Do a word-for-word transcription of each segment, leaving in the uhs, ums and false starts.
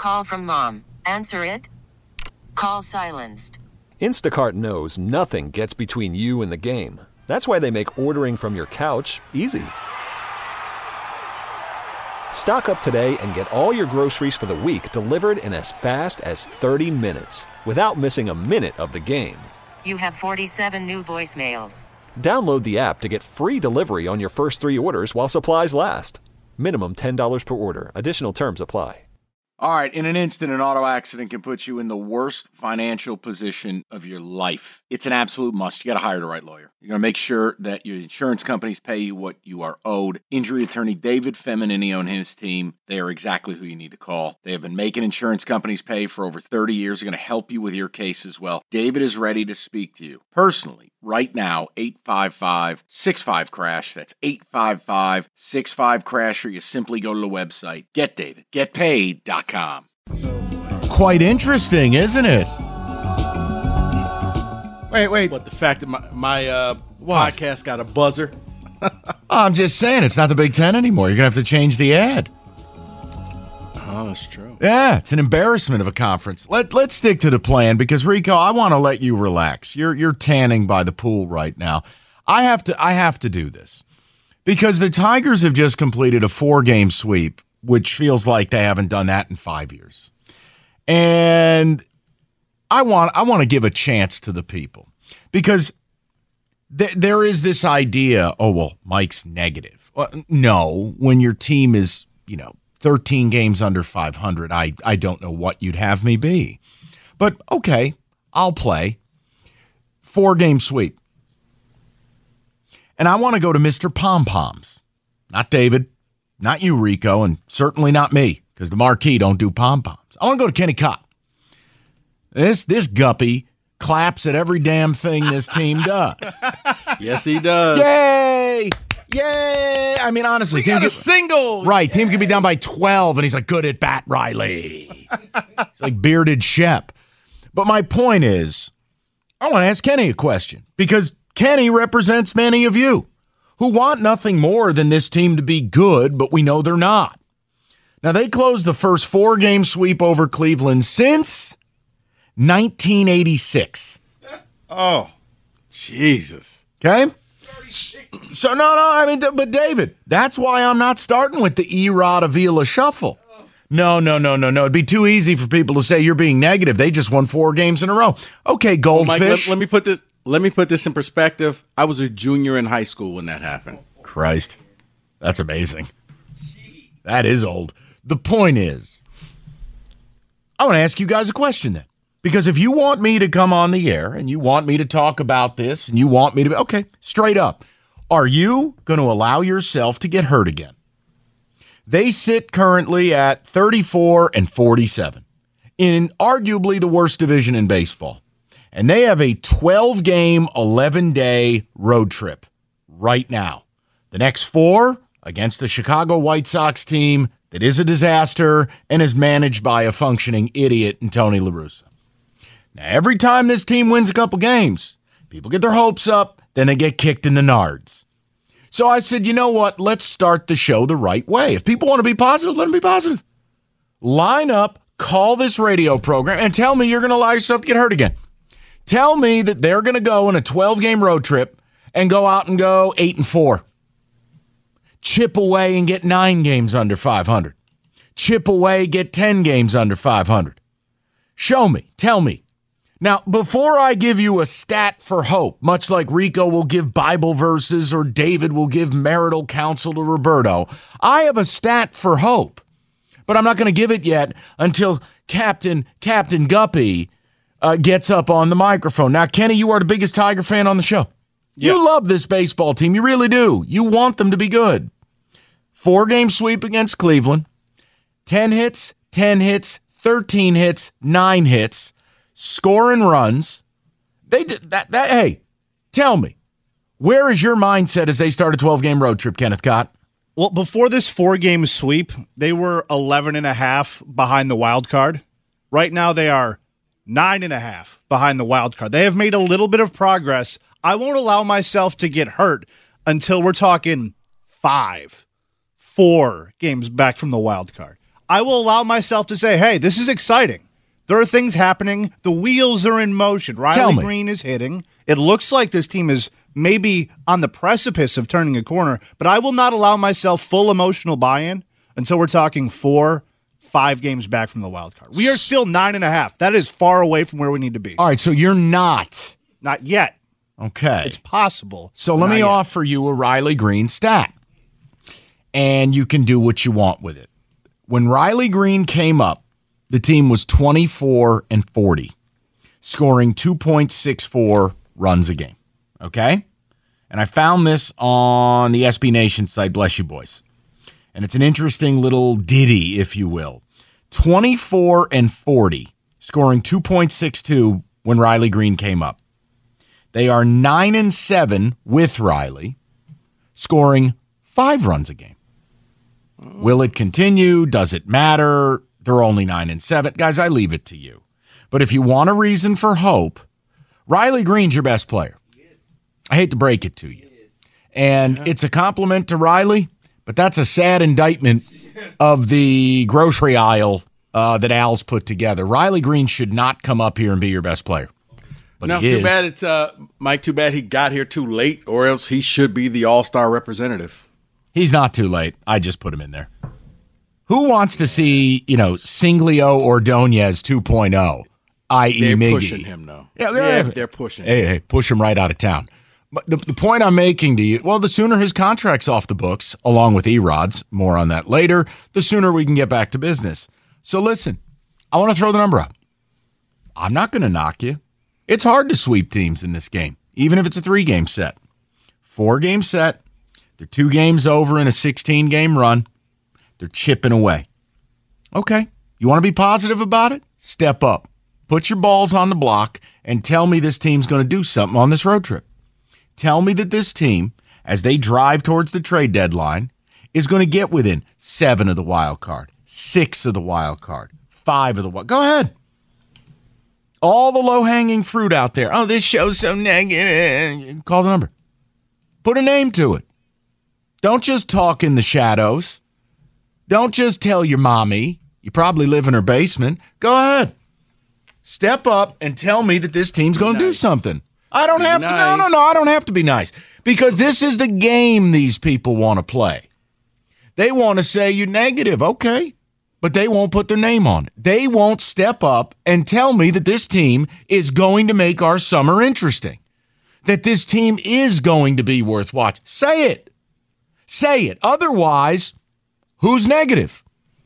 Call from mom. Answer it. Call silenced. Instacart knows nothing gets between you and the game. That's why they make ordering from your couch easy. Stock up today and get all your groceries for the week delivered in as fast as thirty minutes without missing a minute of the game. You have forty-seven new voicemails. Download the app to get free delivery on your first three orders while supplies last. Minimum ten dollars per order. Additional terms apply. All right, in an instant, an auto accident can put you in the worst financial position of your life. It's an absolute must. You got to hire the right lawyer. You're going to make sure that your insurance companies pay you what you are owed. Injury attorney David Feminini and his team, they are exactly who you need to call. They have been making insurance companies pay for over thirty years. They're going to help you with your case as well. David is ready to speak to you personally right now. eight five five, six five, crash. That's eight five five, six five, crash, or you simply go to the website get david get paid dot com. Quite interesting, isn't it? Wait, wait. What, the fact that my, my uh, What? podcast got a buzzer? I'm just saying, it's not the Big Ten anymore. You're going to have to change the ad. Oh, that's true. Yeah, it's an embarrassment of a conference. Let, let's stick to the plan because, Rico, I want to let you relax. You're you're tanning by the pool right now. I have to I have to do this because the Tigers have just completed a four-game sweep, which feels like they haven't done that in five years. And I want I want to give a chance to the people because th- there is this idea, oh, well, Mike's negative. Well, no, when your team is, you know, thirteen games under five hundred, I, I don't know what you'd have me be. But, okay, I'll play. Four-game sweep. And I want to go to Mister Pom-Poms. Not David, not you, Rico, and certainly not me, because the Marquee don't do pom-poms. I want to go to Kenny Cott. This, this guppy claps at every damn thing this team does. Yes, he does. Yay! Yay! I mean, honestly, We got team a could- single. Right, team could be down by twelve, and he's like, good at bat, Riley. It's like bearded Shep. But my point is, I want to ask Kenny a question, because Kenny represents many of you who want nothing more than this team to be good, but we know they're not. Now, they closed the first four-game sweep over Cleveland since nineteen eighty-six. Oh, Jesus. Okay? So, no, no, I mean, but David, that's why I'm not starting with the Erod Avila shuffle. No, no, no, no, no. It'd be too easy for people to say you're being negative. They just won four games in a row. Okay, Well, Mike, Goldfish. let, let me put this. Let me put this in perspective. I was a junior in high school when that happened. Christ, that's amazing. That is old. The point is, I want to ask you guys a question then. Because if you want me to come on the air and you want me to talk about this and you want me to be, okay, straight up, are you going to allow yourself to get hurt again? They sit currently at thirty-four and forty-seven in arguably the worst division in baseball. And they have a twelve-game, eleven-day road trip right now. The next four against the Chicago White Sox team that is a disaster and is managed by a functioning idiot in Tony La Russa. Now, every time this team wins a couple games, people get their hopes up, then they get kicked in the nards. So I said, you know what? Let's start the show the right way. If people want to be positive, let them be positive. Line up, call this radio program, and tell me you're going to allow yourself to get hurt again. Tell me that they're going to go on a twelve-game road trip and go out and go eight and four. Chip away and get nine games under five hundred. Chip away, get ten games under five hundred. Show me. Tell me. Now, before I give you a stat for hope, much like Rico will give Bible verses or David will give marital counsel to Roberto, I have a stat for hope. But I'm not going to give it yet until Captain Captain Guppy uh, gets up on the microphone. Now, Kenny, you are the biggest Tiger fan on the show. Yeah. You love this baseball team. You really do. You want them to be good. Four-game sweep against Cleveland. ten hits, ten hits, thirteen hits, nine hits. Scoring runs. They did that, that. Hey, tell me, where is your mindset as they start a twelve-game road trip, Kenneth Cott? Well, before this four-game sweep, they were eleven and a half behind the wild card. Right now, they are nine and a half behind the wild card. They have made a little bit of progress. I won't allow myself to get hurt until we're talking five, four games back from the wild card. I will allow myself to say, hey, this is exciting. There are things happening. The wheels are in motion. Riley Green is hitting. It looks like this team is maybe on the precipice of turning a corner, but I will not allow myself full emotional buy-in until we're talking four, five games back from the wild card. We are still nine and a half. That is far away from where we need to be. All right, so you're not. Not yet. Okay. It's possible. So let me yet. offer you a Riley Green stat, and you can do what you want with it. When Riley Green came up, the team was twenty-four and forty, scoring two point six four runs a game. Okay? And I found this on the S B Nation site, bless you boys. And it's an interesting little ditty, if you will. twenty-four and forty, scoring two point six two when Riley Green came up. They are nine and seven with Riley, scoring five runs a game. Will it continue? Does it matter? They're only nine and seven. Guys, I leave it to you. But if you want a reason for hope, Riley Green's your best player. I hate to break it to you. And yeah. It's a compliment to Riley, but that's a sad indictment of the grocery aisle uh, that Al's put together. Riley Green should not come up here and be your best player. But no, he too is. bad it's uh, Mike. Too bad he got here too late, or else he should be the all-star representative. He's not too late. I just put him in there. Who wants to see, you know, Singlio Ordonez two point oh, that is. They're Miggy? pushing him, though. Yeah, they're, yeah, they're pushing hey, him. Hey, push him right out of town. But the, the point I'm making to you, well, the sooner his contract's off the books, along with Erod's, more on that later, the sooner we can get back to business. So listen, I want to throw the number up. I'm not going to knock you. It's hard to sweep teams in this game, even if it's a three-game set. Four-game set. They're two games over in a sixteen-game run. They're chipping away. Okay, you want to be positive about it? Step up. Put your balls on the block and tell me this team's going to do something on this road trip. Tell me that this team, as they drive towards the trade deadline, is going to get within seven of the wild card, six of the wild card, five of the wild. Go ahead. All the low-hanging fruit out there. Oh, this show's so negative. Call the number. Put a name to it. Don't just talk in the shadows. Don't just tell your mommy. You probably live in her basement. Go ahead. Step up and tell me that this team's going to do something. I don't have to. No, no, no. I don't have to be nice. Because this is the game these people want to play. They want to say you're negative. Okay. But they won't put their name on it. They won't step up and tell me that this team is going to make our summer interesting. That this team is going to be worth watching. Say it. Say it. Otherwise, who's negative?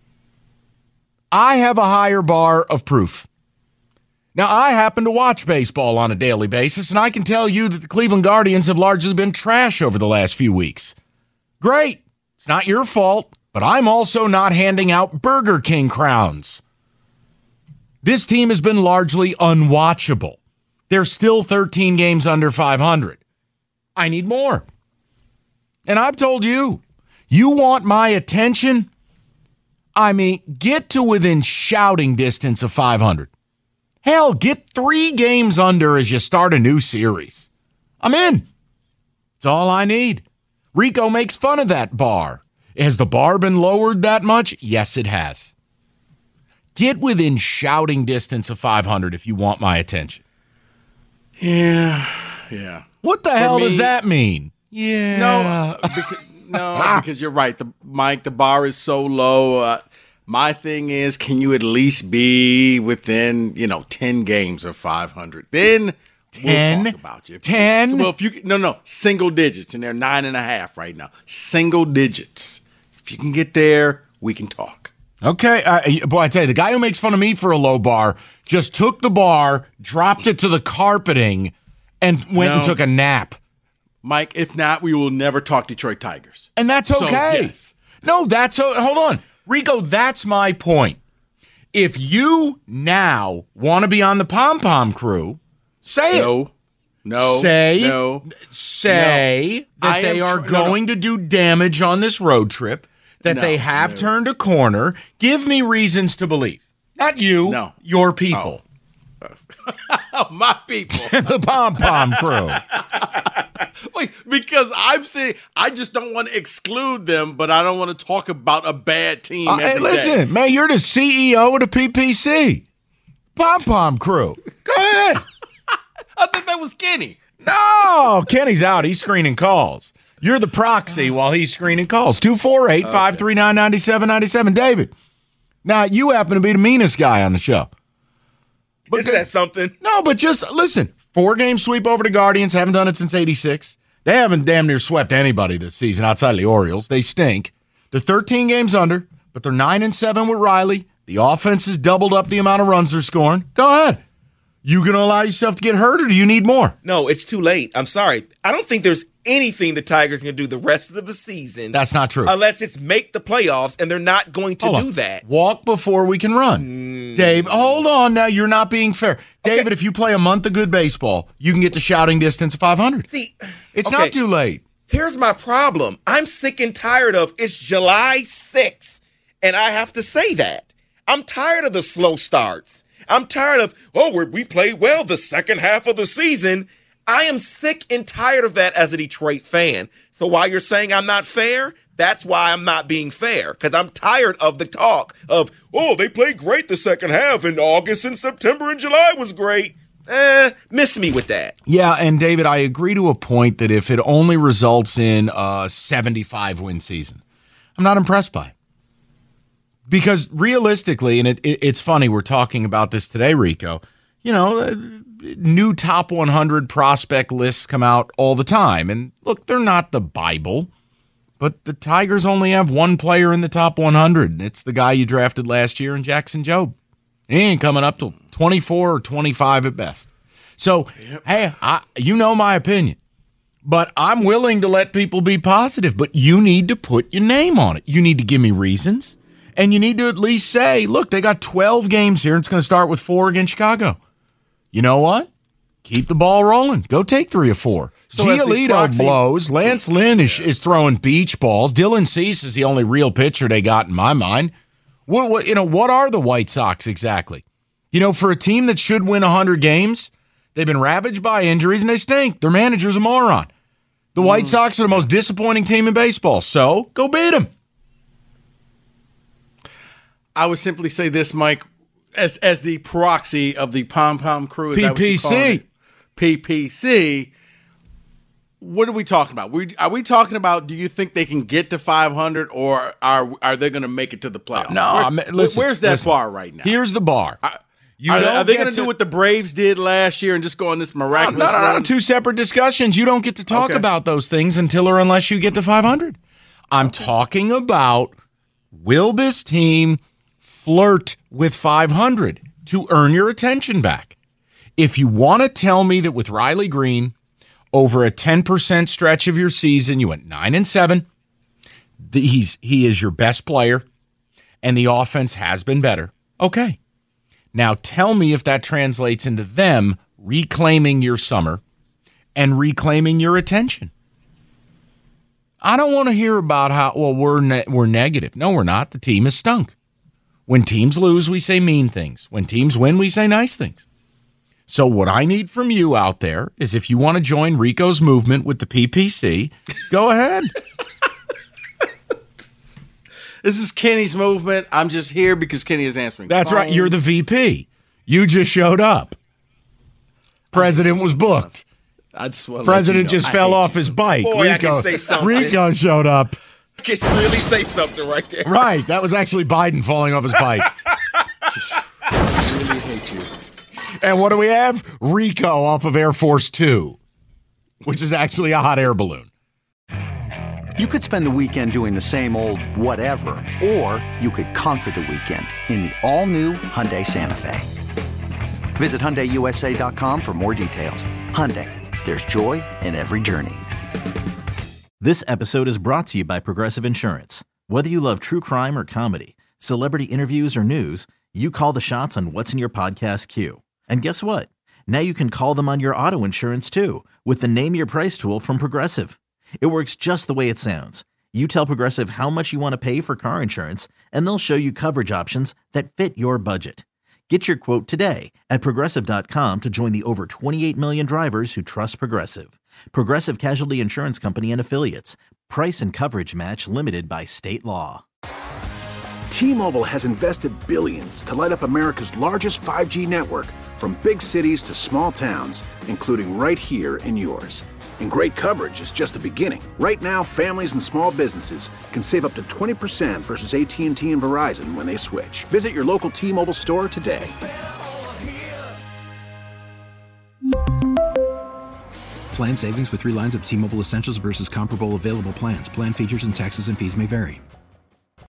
I have a higher bar of proof. Now, I happen to watch baseball on a daily basis, and I can tell you that the Cleveland Guardians have largely been trash over the last few weeks. Great. It's not your fault, but I'm also not handing out Burger King crowns. This team has been largely unwatchable. They're still thirteen games under five hundred. I need more. And I've told you, you want my attention? I mean, get to within shouting distance of five hundred. Hell, get three games under as you start a new series. I'm in. It's all I need. Rico makes fun of that bar. Has the bar been lowered that much? Yes, it has. Get within shouting distance of five hundred if you want my attention. Yeah, yeah. What the For hell me, does that mean? Yeah. No, because, no, because you're right. The Mike, the bar is so low. Uh, my thing is, can you at least be within, you know, ten games of five hundred? Then ten, we'll talk about you. ten. So, well, if you can, no, no, single digits, and they're nine and a half right now. Single digits. If you can get there, we can talk. Okay, uh, boy, I tell you, the guy who makes fun of me for a low bar just took the bar, dropped it to the carpeting, and went No. and took a nap. Mike, if not, we will never talk Detroit Tigers. And that's So, okay. yes. No, that's o- hold on, Rico. That's my point. If you now want to be on the pom pom crew, say it. No, no, say no. say No. that I they am are tr- no, no. going to do damage on this road trip. That No, they have no. turned a corner. Give me reasons to believe. Not you. No. Your people. Oh. Oh, my people. The Pom Pom Crew. Wait, because I'm saying I just don't want to exclude them, but I don't want to talk about a bad team. Uh, hey, listen, day. man, you're the C E O of the P P C. Pom Pom Crew. Go ahead. I thought that was Kenny. No, Kenny's out. He's screening calls. You're the proxy while he's screening calls. two four eight, five three nine, nine seven nine seven. David, now you happen to be the meanest guy on the show. But Isn't that something? No, but just listen. Four-game sweep over the Guardians. Haven't done it since eighty-six. They haven't damn near swept anybody this season outside of the Orioles. They stink. They're thirteen games under, but they're nine and seven with Riley. The offense has doubled up the amount of runs they're scoring. Go ahead. You going to allow yourself to get hurt, or do you need more? No, it's too late. I'm sorry. I don't think there's anything the Tigers can do the rest of the season. That's not true. Unless it's make the playoffs, and they're not going to Hold do on. that. Walk before we can run. Mm. Dave, hold on now. You're not being fair. David, Okay. if you play a month of good baseball, you can get to shouting distance of five hundred. See, It's okay. not too late. Here's my problem. I'm sick and tired of it's July sixth, and I have to say that. I'm tired of the slow starts. I'm tired of, oh, we're, we played well the second half of the season. I am sick and tired of that as a Detroit fan. So while you're saying I'm not fair, that's why I'm not being fair, because I'm tired of the talk of, oh, they played great the second half, and August and September and July was great. Eh, miss me with that. Yeah, and David, I agree to a point that if it only results in a seventy-five win season, I'm not impressed by it. Because realistically, and it, it, it's funny, we're talking about this today, Rico, you know, uh, new top one hundred prospect lists come out all the time. And look, they're not the Bible, but the Tigers only have one player in the top one hundred, and it's the guy you drafted last year in Jackson Jobe. He ain't coming up to twenty-four or twenty-five at best. So, yep. hey, I, you know my opinion. But I'm willing to let people be positive, but you need to put your name on it. You need to give me reasons. And you need to at least say, look, they got twelve games here, and it's going to start with four against Chicago. You know what? Keep the ball rolling. Go take three or four. So Giolito proxy- blows. Lance Lynn is, is throwing beach balls. Dylan Cease is the only real pitcher they got in my mind. What, what, you know, what are the White Sox exactly? You know, for a team that should win one hundred games, they've been ravaged by injuries, and they stink. Their manager's a moron. The White mm. Sox are the most disappointing team in baseball, so go beat them. I would simply say this, Mike, as as the proxy of the Pom Pom Crew. Is P P C. P P C. What are we talking about? We, are we talking about, do you think they can get to five hundred, or are are they going to make it to the playoffs? No, Where, I mean, listen, where's that listen, bar right now? Here's the bar. I, you are, are they going to to do what the Braves did last year and just go on this miraculous no, no, no, run? no, two separate discussions. You don't get to talk Okay. about those things until or unless you get to five hundred. I'm okay. talking about, will this team flirt with five hundred to earn your attention back? If you want to tell me that with Riley Green, over a ten percent stretch of your season, you went nine and seven, the, he's he is your best player, and the offense has been better. Okay. Now tell me if that translates into them reclaiming your summer and reclaiming your attention. I don't want to hear about how, well, we're ne- we're negative. No, we're not. The team is stunk. When teams lose, we say mean things. When teams win, we say nice things. So what I need from you out there is, if you want to join Rico's movement with the P P C, go ahead. This is Kenny's movement. I'm just here because Kenny is answering. That's right. You're the V P. You just showed up. President was booked. I just want President you know, just I fell hate off you. his bike. Boy, I Rico, can say something. Rico showed up. I can really say something right there. Right. That was actually Biden falling off his bike. Just, I really hate you. And what do we have? Rico off of Air Force Two, which is actually a hot air balloon. You could spend the weekend doing the same old whatever, or you could conquer the weekend in the all-new Hyundai Santa Fe. Visit Hyundai U S A dot com for more details. Hyundai, there's joy in every journey. This episode is brought to you by Progressive Insurance. Whether you love true crime or comedy, celebrity interviews or news, you call the shots on what's in your podcast queue. And guess what? Now you can call them on your auto insurance too, with the Name Your Price tool from Progressive. It works just the way it sounds. You tell Progressive how much you want to pay for car insurance, and they'll show you coverage options that fit your budget. Get your quote today at Progressive dot com to join the over twenty-eight million drivers who trust Progressive. Progressive Casualty Insurance Company and Affiliates. Price and coverage match limited by state law. T-Mobile has invested billions to light up America's largest five G network, from big cities to small towns, including right here in yours. And great coverage is just the beginning. Right now, families and small businesses can save up to twenty percent versus A T and T and Verizon when they switch. Visit your local T-Mobile store today. Plan savings with three lines of T-Mobile Essentials versus comparable available plans. Plan features and taxes and fees may vary.